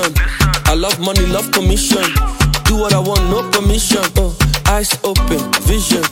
listen. I love money, love commission. Do what I want, no permission. Eyes open, vision.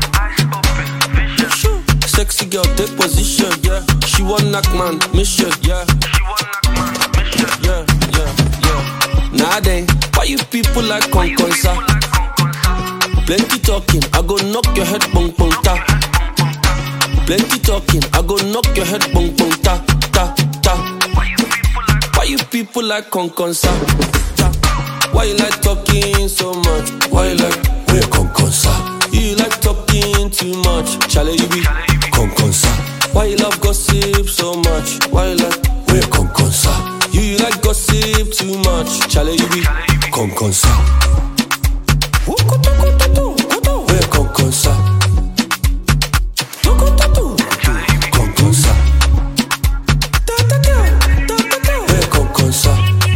Sexy girl, take position. Yeah, she want knock man mission. Yeah, yeah. Nah, then why you people like conconsa? Plenty talking, I go knock your head bong bong ta. Plenty talking, I go knock your head bong bong ta ta ta. Why you people like conconsa? Why you like talking so much? Why you like we conconsa? You like talking too much, Charlie you be conconsa. Why you love gossip so much? Why you like we conconsa? You like gossip too much, Charlie you be conconsa. We conconsa. Conconsa. We conconsa.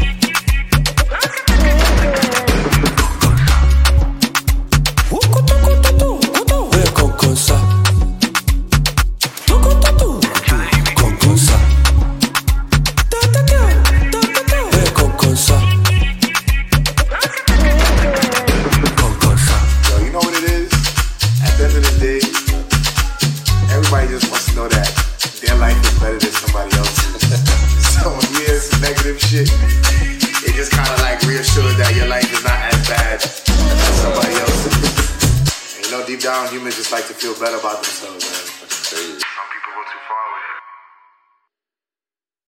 Everybody just wants to know that their life is better than somebody else's. So when you hear some negative shit, it just kind of like reassures that your life is not as bad as somebody else's. And you know, deep down, humans just like to feel better about themselves, man.